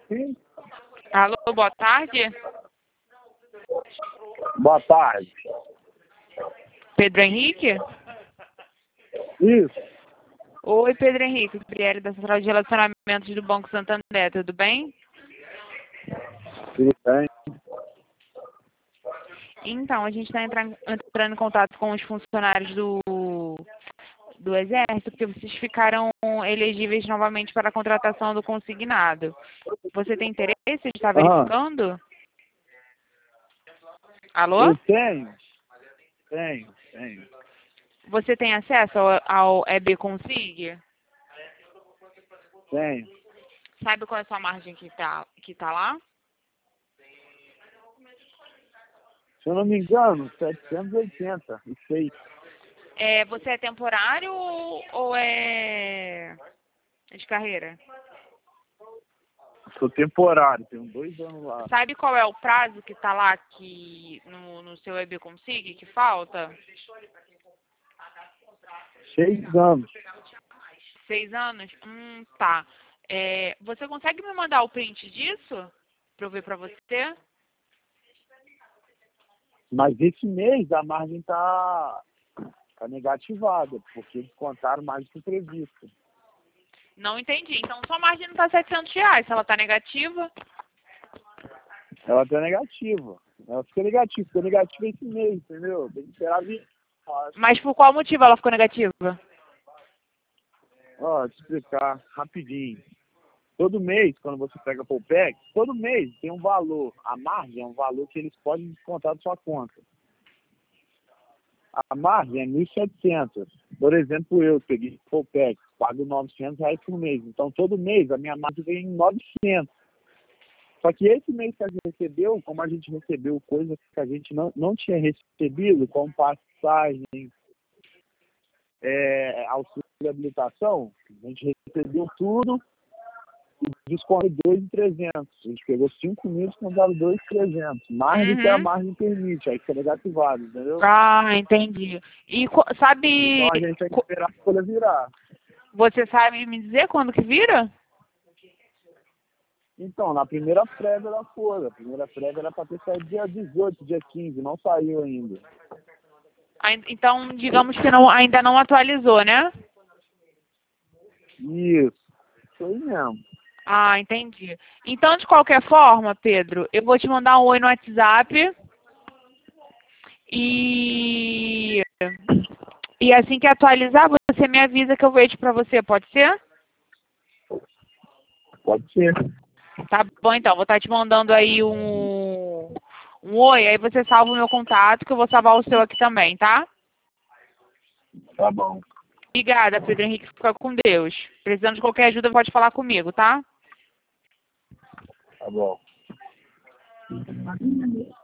Sim. Alô, boa tarde. Boa tarde. Pedro Henrique? Isso. Oi, Pedro Henrique. Gabriele da Central de Relacionamentos do Banco Santander, tudo bem? Tudo bem? Então, a gente está entrando em contato com os funcionários do Exército, porque vocês ficaram elegíveis novamente para a contratação do consignado. Você tem interesse de estar verificando? Alô? Eu tenho. Você tem acesso ao EB-Consig? Tenho. Sabe qual é a sua margem que tá lá? Se eu não me engano, 786. Você é temporário ou é de carreira? Sou temporário, tenho 2 anos lá. Sabe qual é o prazo que tá lá no seu EB-Consig que falta? 6 anos. 6 anos? Tá. Você consegue me mandar o print disso? Pra eu ver pra você? Mas esse mês a margem tá negativada, porque eles contaram mais do que previsto. Não entendi. Então sua margem não tá R$ 700. Se ela tá negativa, Ela tá negativa. Ela ficou negativa esse mês, entendeu? Tem que esperar vir. mas por qual motivo ela ficou negativa? Ó, te explicar rapidinho. Todo mês, quando você pega o PEC, todo mês tem um valor. A margem é um valor que eles podem descontar da sua conta. A margem é 1.700. Por exemplo, eu peguei o PEC, pago R$ 900 por mês. Então, todo mês a minha margem vem em 900. Só que esse mês que a gente recebeu, como a gente recebeu coisas que a gente não tinha recebido, como passagem, auxílio de habilitação, a gente recebeu tudo e descontou 2.300. A gente pegou 5 mil e descontaram 2.300. Mais do que a margem permite, aí fica negativado, entendeu? Ah, entendi. E sabe, Então a gente tem que esperar a folha virar. você sabe me dizer quando que vira? Então, na primeira prévia da folha. A primeira prévia era para ter saído dia 18, dia 15, não saiu ainda. Então, digamos que ainda não atualizou, né? Isso aí mesmo. Ah, entendi. Então, de qualquer forma, Pedro, eu vou te mandar um oi no WhatsApp e assim que atualizar, você me avisa que eu vejo pra você, pode ser? Pode ser. Tá bom, então. Vou estar te mandando aí um oi, aí você salva o meu contato, que eu vou salvar o seu aqui também, tá? Tá bom. Obrigada, Pedro Henrique. Fica com Deus. Precisando de qualquer ajuda, pode falar comigo, tá? Tá bom.